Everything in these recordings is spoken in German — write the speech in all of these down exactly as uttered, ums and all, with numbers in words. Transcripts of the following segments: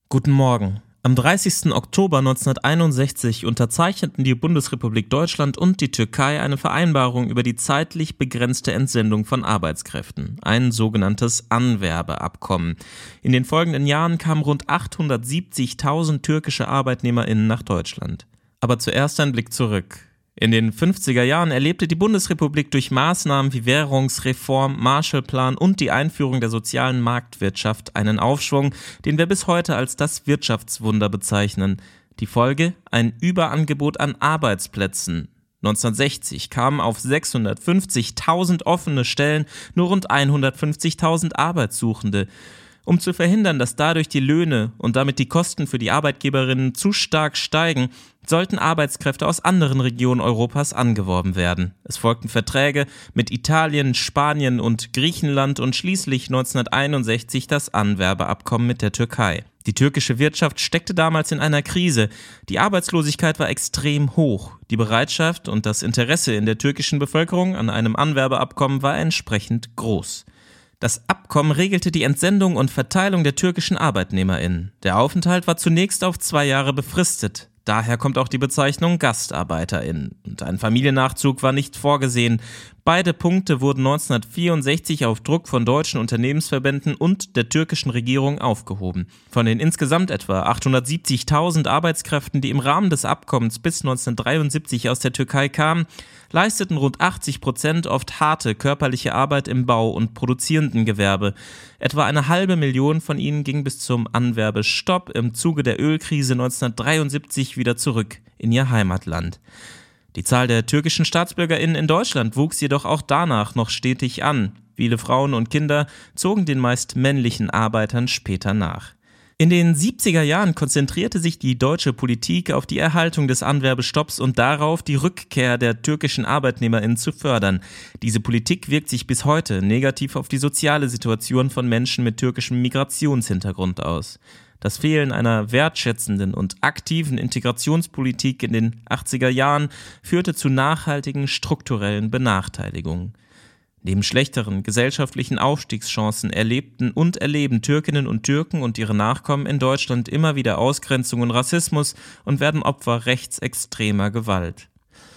Guten Morgen. Am dreißigsten Oktober neunzehnhunderteinundsechzig unterzeichneten die Bundesrepublik Deutschland und die Türkei eine Vereinbarung über die zeitlich begrenzte Entsendung von Arbeitskräften, ein sogenanntes Anwerbeabkommen. In den folgenden Jahren kamen rund achthundertsiebzigtausend türkische ArbeitnehmerInnen nach Deutschland. Aber zuerst ein Blick zurück. In den fünfziger Jahren erlebte die Bundesrepublik durch Maßnahmen wie Währungsreform, Marshallplan und die Einführung der sozialen Marktwirtschaft einen Aufschwung, den wir bis heute als das Wirtschaftswunder bezeichnen. Die Folge? Ein Überangebot an Arbeitsplätzen. neunzehnhundertsechzig kamen auf sechshundertfünfzigtausend offene Stellen nur rund hundertfünfzigtausend Arbeitssuchende. Um zu verhindern, dass dadurch die Löhne und damit die Kosten für die Arbeitgeberinnen zu stark steigen, sollten Arbeitskräfte aus anderen Regionen Europas angeworben werden. Es folgten Verträge mit Italien, Spanien und Griechenland und schließlich neunzehnhunderteinundsechzig das Anwerbeabkommen mit der Türkei. Die türkische Wirtschaft steckte damals in einer Krise. Die Arbeitslosigkeit war extrem hoch. Die Bereitschaft und das Interesse in der türkischen Bevölkerung an einem Anwerbeabkommen war entsprechend groß. Das Abkommen regelte die Entsendung und Verteilung der türkischen ArbeitnehmerInnen. Der Aufenthalt war zunächst auf zwei Jahre befristet. Daher kommt auch die Bezeichnung GastarbeiterInnen. Und ein Familiennachzug war nicht vorgesehen. Beide Punkte wurden neunzehnhundertvierundsechzig auf Druck von deutschen Unternehmensverbänden und der türkischen Regierung aufgehoben. Von den insgesamt etwa achthundertsiebzigtausend Arbeitskräften, die im Rahmen des Abkommens bis neunzehnhundertdreiundsiebzig aus der Türkei kamen, leisteten rund achtzig Prozent oft harte körperliche Arbeit im Bau- und produzierenden Gewerbe. Etwa eine halbe Million von ihnen ging bis zum Anwerbestopp im Zuge der Ölkrise neunzehnhundertdreiundsiebzig wieder zurück in ihr Heimatland. Die Zahl der türkischen StaatsbürgerInnen in Deutschland wuchs jedoch auch danach noch stetig an. Viele Frauen und Kinder zogen den meist männlichen Arbeitern später nach. In den siebziger Jahren konzentrierte sich die deutsche Politik auf die Erhaltung des Anwerbestopps und darauf, die Rückkehr der türkischen ArbeitnehmerInnen zu fördern. Diese Politik wirkt sich bis heute negativ auf die soziale Situation von Menschen mit türkischem Migrationshintergrund aus. Das Fehlen einer wertschätzenden und aktiven Integrationspolitik in den achtziger Jahren führte zu nachhaltigen strukturellen Benachteiligungen. Neben schlechteren gesellschaftlichen Aufstiegschancen erlebten und erleben Türkinnen und Türken und ihre Nachkommen in Deutschland immer wieder Ausgrenzung und Rassismus und werden Opfer rechtsextremer Gewalt.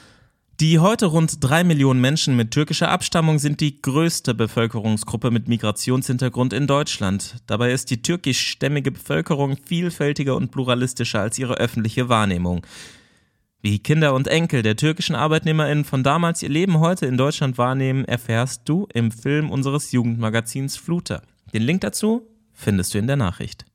Die heute rund drei Millionen Menschen mit türkischer Abstammung sind die größte Bevölkerungsgruppe mit Migrationshintergrund in Deutschland. Dabei ist die türkischstämmige Bevölkerung vielfältiger und pluralistischer als ihre öffentliche Wahrnehmung. Wie Kinder und Enkel der türkischen ArbeitnehmerInnen von damals ihr Leben heute in Deutschland wahrnehmen, erfährst du im Film unseres Jugendmagazins Fluter. Den Link dazu findest du in der Nachricht.